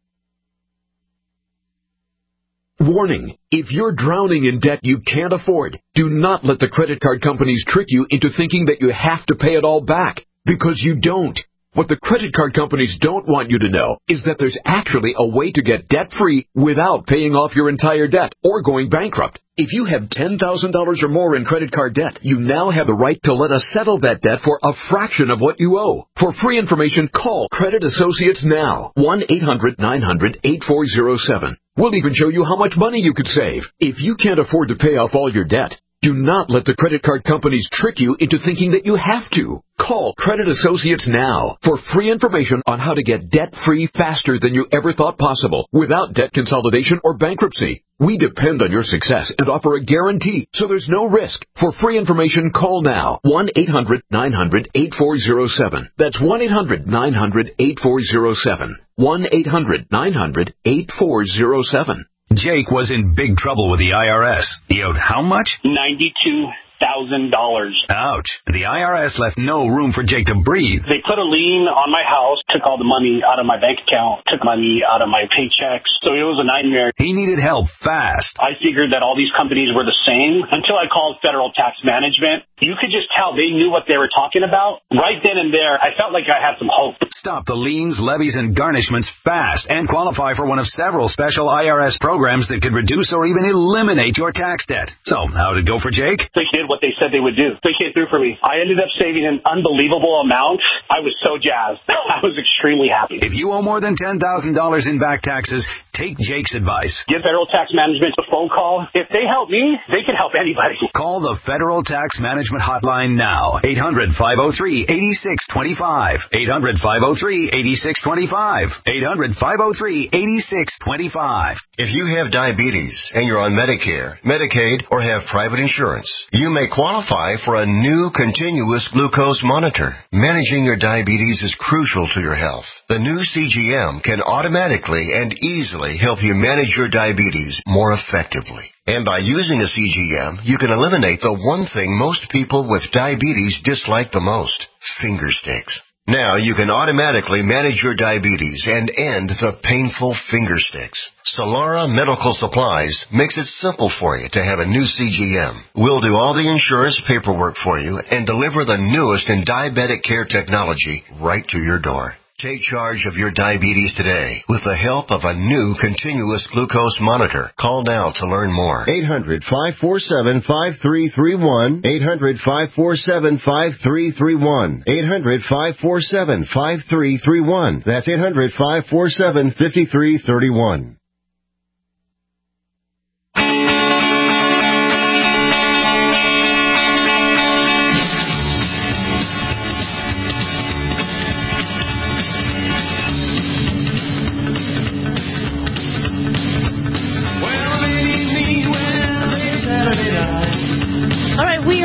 Warning, if you're drowning in debt you can't afford, do not let the credit card companies trick you into thinking that you have to pay it all back, because you don't. What the credit card companies don't want you to know is that there's actually a way to get debt-free without paying off your entire debt or going bankrupt. If you have ten thousand dollars or more in credit card debt, you now have the right to let us settle that debt for a fraction of what you owe. For free information, call Credit Associates now, one eight hundred nine hundred eight four zero seven. We'll even show you how much money you could save. If you can't afford to pay off all your debt, do not let the credit card companies trick you into thinking that you have to. Call Credit Associates now for free information on how to get debt-free faster than you ever thought possible without debt consolidation or bankruptcy. We depend on your success and offer a guarantee, so there's no risk. For free information, call now, one eight hundred nine hundred eight four zero seven. That's one eight hundred nine hundred eight four zero seven. one eight hundred nine hundred eight four zero seven. Jake was in big trouble with the I R S. He owed how much? ninety-two thousand dollars. Ouch. The I R S left no room for Jake to breathe. They put a lien on my house, took all the money out of my bank account, took money out of my paychecks. So it was a nightmare. He needed help fast. I figured that all these companies were the same until I called Federal Tax Management. You could just tell they knew what they were talking about. Right then and there, I felt like I had some hope. Stop the liens, levies, and garnishments fast and qualify for one of several special I R S programs that could reduce or even eliminate your tax debt. So, how did it go for Jake? They did what they said they would do. They came through for me. I ended up saving an unbelievable amount. I was so jazzed. I was extremely happy. If you owe more than ten thousand dollars in back taxes, take Jake's advice. Give Federal Tax Management a phone call. If they help me, they can help anybody. Call the Federal Tax Management Hotline now. eight hundred five oh three eight six two five. eight hundred five oh three eight six two five. eight hundred five oh three eight six two five. If you have diabetes and you're on Medicare, Medicaid, or have private insurance, you may qualify for a new continuous glucose monitor. Managing your diabetes is crucial to your health. The new C G M can automatically and easily help you manage your diabetes more effectively. And by using a C G M, you can eliminate the one thing most people with diabetes dislike the most, finger sticks. Now you can automatically manage your diabetes and end the painful finger sticks. Solara Medical Supplies makes it simple for you to have a new C G M. We'll do all the insurance paperwork for you and deliver the newest in diabetic care technology right to your door. Take charge of your diabetes today with the help of a new continuous glucose monitor. Call now to learn more. eight hundred five four seven five three three one. eight hundred five four seven five three three one. eight hundred five four seven five three three one. That's eight hundred five four seven five three three one.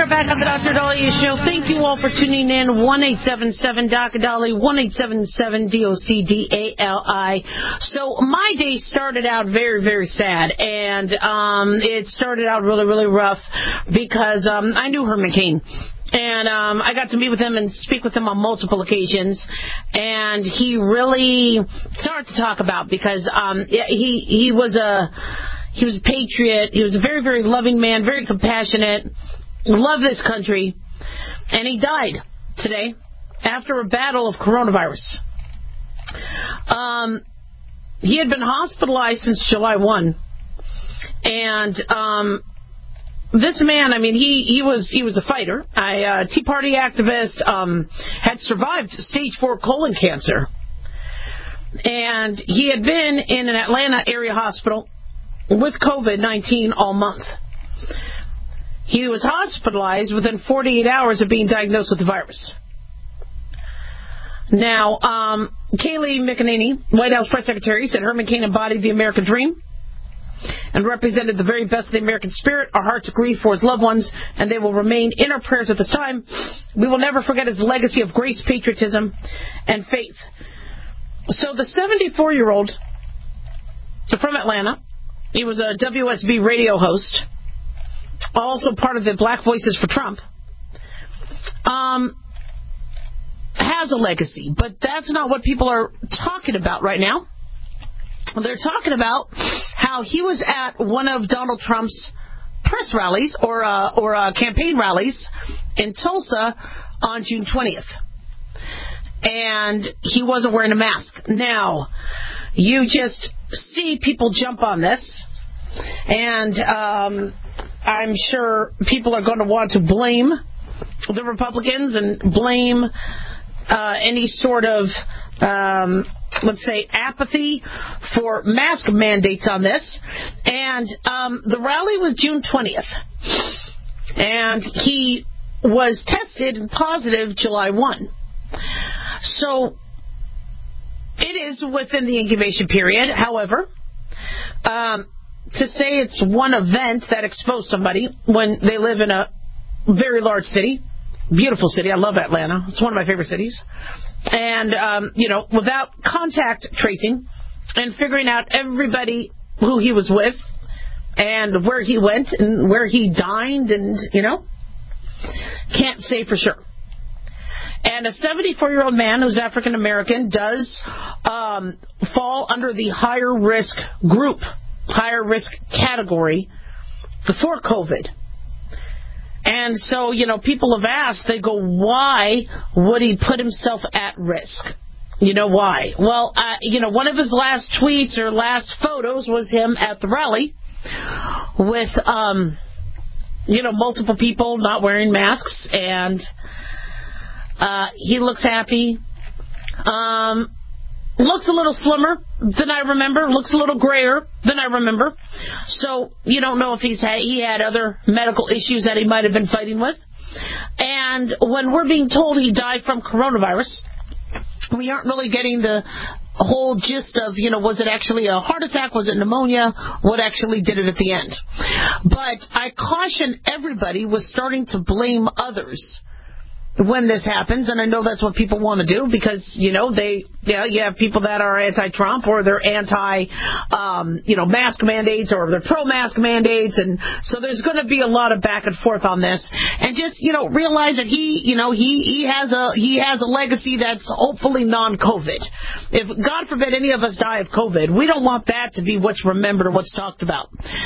back on the Doctor Dahlia Show. Thank you all for tuning in. one eight seven seven D O C D A L I, one eight seven seven D O C D A L I. So my day started out very, very sad, and um, it started out really, really rough because um, I knew Herman Cain. And um, I got to meet with him and speak with him on multiple occasions, and he really, it's hard to talk about because um, he he was a he was a patriot. He was a very, very loving man, very compassionate, loved this country, and he died today after a battle of coronavirus. Um, he had been hospitalized since July first, and um, this man, I mean, he, he was he was a fighter, a uh, Tea Party activist, um, had survived stage four colon cancer, and he had been in an Atlanta area hospital with COVID nineteen all month. He was hospitalized within forty-eight hours of being diagnosed with the virus. Now, um, Kayleigh McEnany, White House press secretary, said Herman Cain embodied the American dream and represented the very best of the American spirit. Our hearts grieve for his loved ones, and they will remain in our prayers at this time. We will never forget his legacy of grace, patriotism, and faith. So the seventy-four-year-old from Atlanta, he was a W S B radio host, also part of the Black Voices for Trump, um, has a legacy. But that's not what people are talking about right now. They're talking about how he was at one of Donald Trump's press rallies or uh, or uh, campaign rallies in Tulsa on June twentieth. And he wasn't wearing a mask. Now, you just see people jump on this, and um, I'm sure people are going to want to blame the Republicans and blame uh, any sort of, um, let's say, apathy for mask mandates on this. And um, the rally was June twentieth, and he was tested positive July first. So it is within the incubation period. However, um, to say it's one event that exposed somebody when they live in a very large city, beautiful city. I love Atlanta. It's one of my favorite cities. And, um, you know, without contact tracing and figuring out everybody who he was with and where he went and where he dined and, you know, can't say for sure. And a seventy-four-year-old man who's African-American does um, fall under the higher risk group, higher risk category for COVID. And so, you know, people have asked, they go, why would he put himself at risk? You know, why? Well, uh, you know, one of his last tweets or last photos was him at the rally with, um, you know, multiple people not wearing masks, and uh, he looks happy. Um, looks a little slimmer than I remember. Looks a little grayer than I remember. So you don't know if he's had, he had other medical issues that he might have been fighting with. And when we're being told he died from coronavirus, we aren't really getting the whole gist of, you know, was it actually a heart attack? Was it pneumonia? What actually did it at the end? But I caution everybody with starting to blame others when this happens, and I know that's what people want to do because, you know, they, yeah, you have people that are anti-Trump or they're anti, um, you know, mask mandates or they're pro-mask mandates, and so there's going to be a lot of back and forth on this. And just, you know, realize that he, you know, he, he has a he has a legacy that's hopefully non-COVID. If, God forbid, any of us die of COVID, we don't want that to be what's remembered or what's talked about.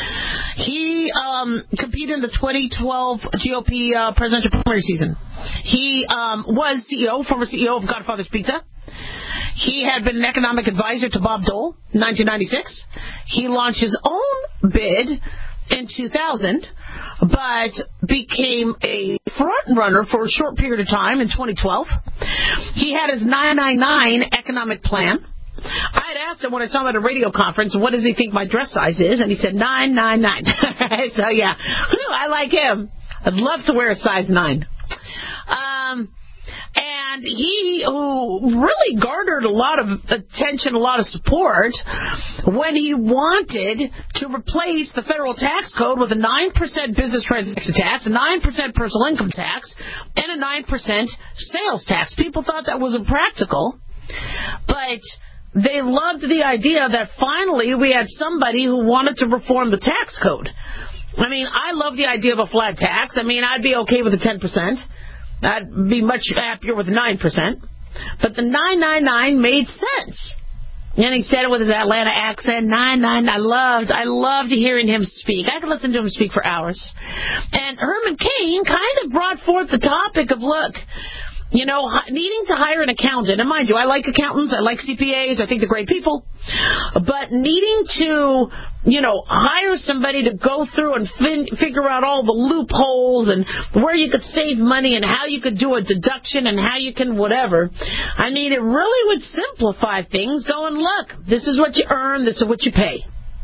He um, competed in the twenty twelve G O P uh, presidential primary season. He um, was C E O, former C E O of Godfather's Pizza. He had been an economic advisor to Bob Dole in nineteen ninety-six. He launched his own bid in two thousand, but became a front runner for a short period of time in twenty twelve. He had his nine nine nine economic plan. I had asked him when I saw him at a radio conference, what does he think my dress size is? And he said nine nine nine. So, yeah, I like him. I'd love to wear a size nine. Um, and And he who really garnered a lot of attention, a lot of support, when he wanted to replace the federal tax code with a nine percent business transaction tax, a nine percent personal income tax, and a nine percent sales tax. People thought that was impractical, but they loved the idea that finally we had somebody who wanted to reform the tax code. I mean, I love the idea of a flat tax. I mean, I'd be okay with the ten percent. I'd be much happier with nine percent. But the nine ninety-nine made sense. And he said it with his Atlanta accent, nine nine. I loved, I loved hearing him speak. I could listen to him speak for hours. And Herman Cain kind of brought forth the topic of, look, you know, needing to hire an accountant. And mind you, I like accountants. I like C P As. I think they're great people. But needing to, you know, hire somebody to go through and fin- figure out all the loopholes and where you could save money and how you could do a deduction and how you can whatever. I mean, it really would simplify things going, look, this is what you earn. This is what you pay.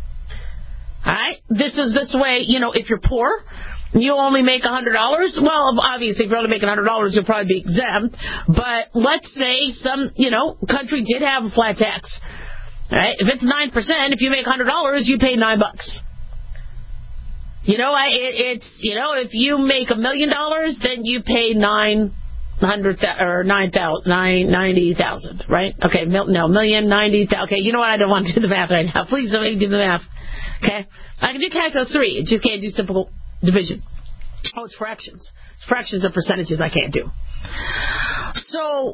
All right? This is this way, you know, if you're poor, you only make one hundred dollars. Well, obviously, if you're only making one hundred dollars, you'll probably be exempt. But let's say some, you know, country did have a flat tax. Right? If it's nine percent, if you make one hundred dollars, you pay nine bucks. You know, I, it, it's, you know, if you make a million dollars, then you pay nine hundred or nine thousand, nine ninety thousand, right? Okay, mil, no, million ninety thousand. Okay, you know what? I don't want to do the math right now. Please don't make me do the math. Okay, I can do calculus three. I just can't do simple division. Oh, it's fractions. It's fractions of percentages I can't do. So,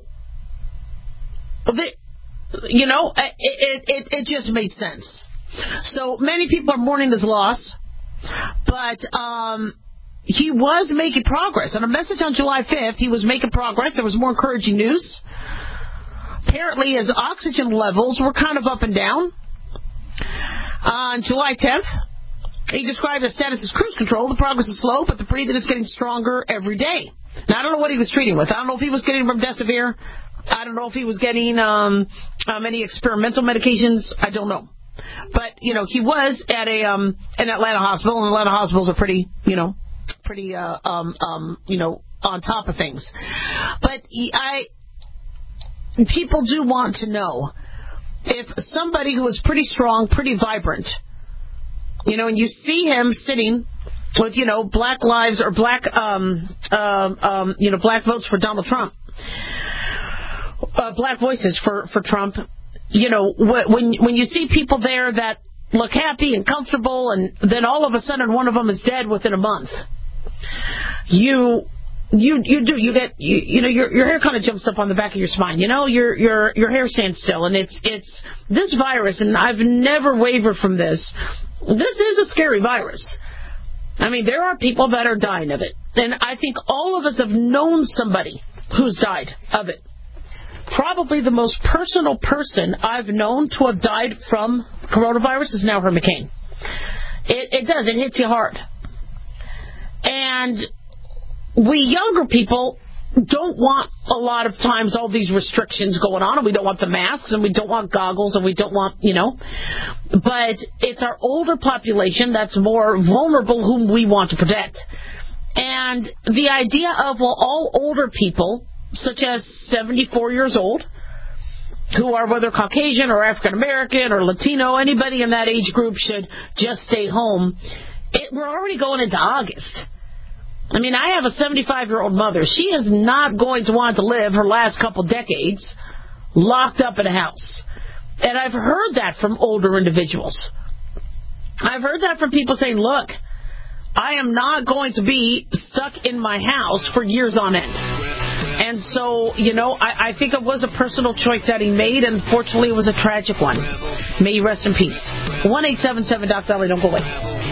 the, you know, it, it, it just made sense. So many people are mourning his loss, but um, he was making progress. On a message on July fifth, he was making progress. There was more encouraging news. Apparently, his oxygen levels were kind of up and down. On July tenth, he described his status as cruise control. The progress is slow, but the breathing is getting stronger every day. Now, I don't know what he was treating with. I don't know if he was getting remdesivir. I don't know if he was getting um, um, any experimental medications. I don't know. But, you know, he was at a um, an Atlanta hospital, and Atlanta hospitals are pretty, you know, pretty, uh, um, um, you know, on top of things. But he, I, people do want to know if somebody who is pretty strong, pretty vibrant, you know, and you see him sitting with, you know, black lives or black, um, um, um, you know, black votes for Donald Trump, uh, black voices for, for Trump. You know, when when you see people there that look happy and comfortable, and then all of a sudden one of them is dead within a month, you you you do you get you, you know your your hair kind of jumps up on the back of your spine. You know, your your your hair stands still, and it's it's this virus, and I've never wavered from this. This is a scary virus. I mean, there are people that are dying of it, and I think all of us have known somebody who's died of it. Probably the most personal person I've known to have died from coronavirus is now Herman Cain. It, it does. It hits you hard. And we younger people don't want a lot of times all these restrictions going on, and we don't want the masks, and we don't want goggles, and we don't want, you know. But it's our older population that's more vulnerable whom we want to protect. And the idea of, well, all older people, such as seventy-four years old, who are whether Caucasian or African American or Latino, anybody in that age group should just stay home. It, we're already going into August. I mean, I have a seventy-five-year-old mother. She is not going to want to live her last couple decades locked up in a house. And I've heard that from older individuals. I've heard that from people saying, look, I am not going to be stuck in my house for years on end. And so, you know, I, I think it was a personal choice that he made, and unfortunately it was a tragic one. May you rest in peace. one eight seven seven Doc Valley, don't go away.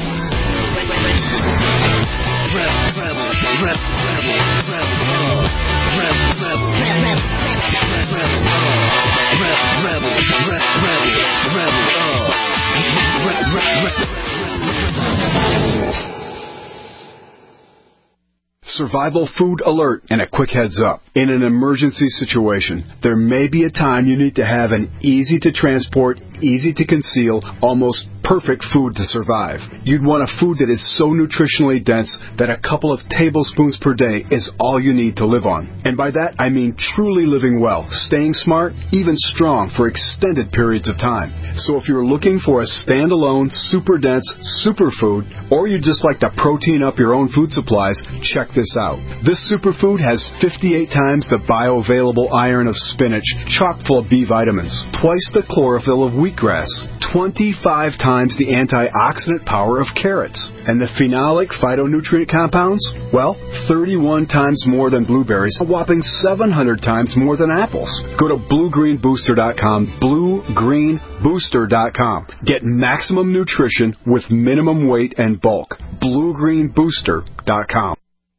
Survival food alert and a quick heads up. In an emergency situation, there may be a time you need to have an easy to transport, easy to conceal, almost perfect food to survive. You'd want a food that is so nutritionally dense that a couple of tablespoons per day is all you need to live on. And by that, I mean truly living well, staying smart, even strong for extended periods of time. So if you're looking for a standalone, super dense superfood, or you just like to protein up your own food supplies, check this out. This superfood has fifty-eight times the bioavailable iron of spinach, chock full of B vitamins, twice the chlorophyll of wheatgrass, twenty-five times the antioxidant power of carrots, and the phenolic phytonutrient compounds, well, thirty-one times more than blueberries, a whopping seven hundred times more than apples. Go to blue green booster dot com, blue green booster dot com. Get maximum nutrition with minimum weight and bulk. blue green booster dot com.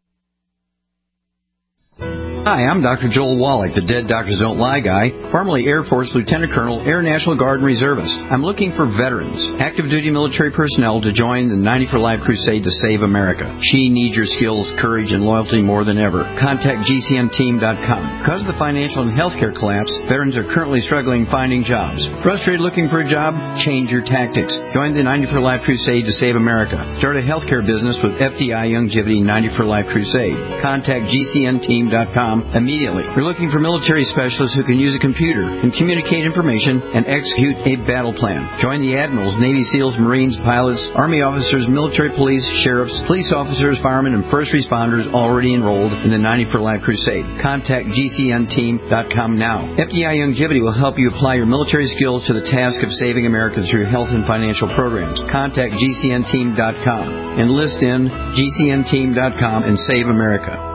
Hi, I'm Doctor Joel Wallach, the Dead Doctors Don't Lie guy, formerly Air Force Lieutenant Colonel, Air National Guard and Reservist. I'm looking for veterans, active duty military personnel to join the ninety for Life crusade to save America. She needs your skills, courage, and loyalty more than ever. Contact G C N team dot com. Because of the financial and healthcare collapse, veterans are currently struggling finding jobs. Frustrated looking for a job? Change your tactics. Join the ninety for Life crusade to save America. Start a healthcare business with F D I Youngevity ninety for Life crusade. Contact G C N team dot com immediately. We're looking for military specialists who can use a computer and communicate information and execute a battle plan. Join the admirals, Navy SEALs, Marines, pilots, Army officers, military police, sheriffs, police officers, firemen, and first responders already enrolled in the ninety for Life crusade. Contact G C N team dot com now. F D I Youngevity will help you apply your military skills to the task of saving America through health and financial programs. Contact G C N team dot com. Enlist in G C N team dot com and save America.